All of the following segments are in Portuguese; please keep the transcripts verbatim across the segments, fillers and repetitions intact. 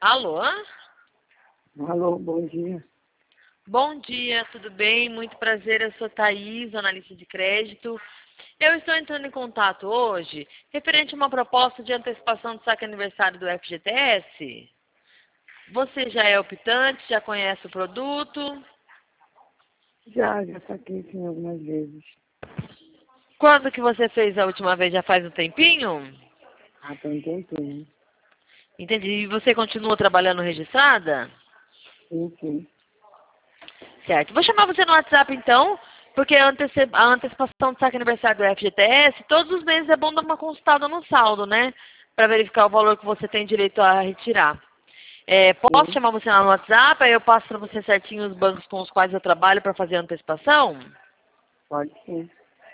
Alô? Alô, bom dia. Bom dia, tudo bem? Muito prazer, eu sou Thaís, analista de crédito. Eu estou entrando em contato hoje referente a uma proposta de antecipação do saque aniversário do F G T S. Você já é optante, já conhece o produto? Já, já saquei sim algumas vezes. Quando que você fez a última vez? Já faz um tempinho? Ah, tem um tempinho. Entendi. E você continua trabalhando registrada? Sim, sim. Certo. Vou chamar você no WhatsApp então, porque a, anteci a antecipação do saque aniversário do F G T S, todos os meses é bom dar uma consultada no saldo, né? Para verificar o valor que você tem direito a retirar. É, posso Sim, chamar você lá no WhatsApp, aí eu passo para você certinho os bancos com os quais eu trabalho para fazer a antecipação? pode sim.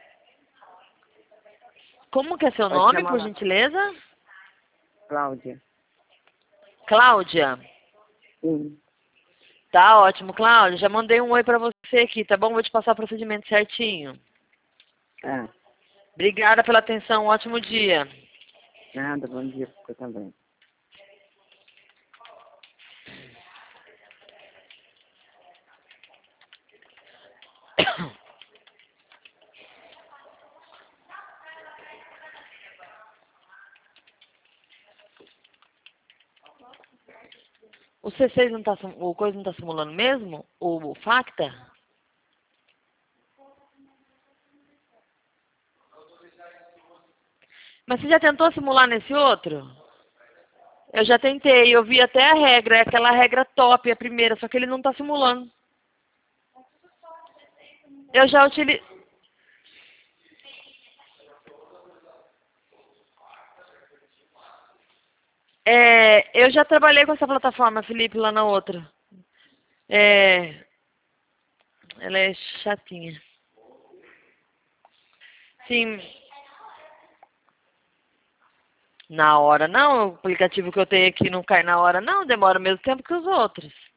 Como que é seu Pode nome, chamar por lá. gentileza? Cláudia. Cláudia. Sim. Tá ótimo, Cláudia. Já mandei um oi para você aqui, tá bom? Vou te passar o procedimento certinho. Ah, Obrigada pela atenção, um ótimo dia. nada, bom dia pra você também. O C seis não tá, sim- o coisa não tá simulando mesmo? O Facta? Mas você já tentou simular nesse outro? Eu já tentei, eu vi até a regra, é aquela regra top, a primeira, só que ele não tá simulando. Eu já utilizei. É, eu já trabalhei com essa plataforma, Felipe, lá na outra. É, ela é chatinha. Sim, na hora não, o aplicativo que eu tenho aqui não cai na hora não, demora o mesmo tempo que os outros.